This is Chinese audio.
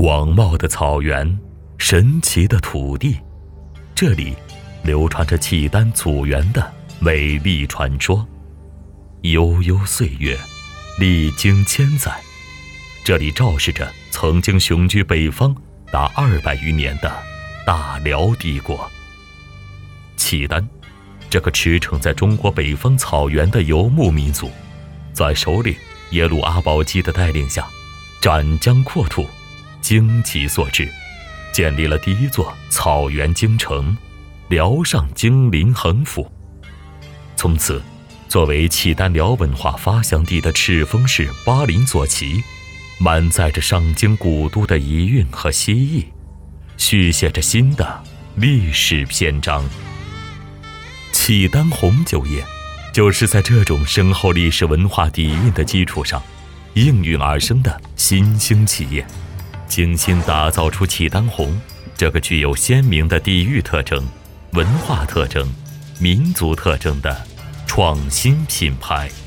广袤的草原，神奇的土地，这里流传着契丹祖源的美丽传说。悠悠岁月，历经千载，这里昭示着曾经雄居北方达200余年的大辽帝国。契丹，这个驰骋在中国北方草原的游牧民族，在首领耶路阿保机的带领下，斩疆扩土，经其所至，建立了第一座草原京城辽上京临衡府。从此，作为契丹辽文化发祥地的赤峰市巴林左旗，满载着上京古都的遗韵和希冀，续写着新的历史篇章。契丹红酒业就是在这种深厚历史文化底蕴的基础上应运而生的新兴企业，精心打造出契丹红这个具有鲜明的地域特征、文化特征、民族特征的创新品牌。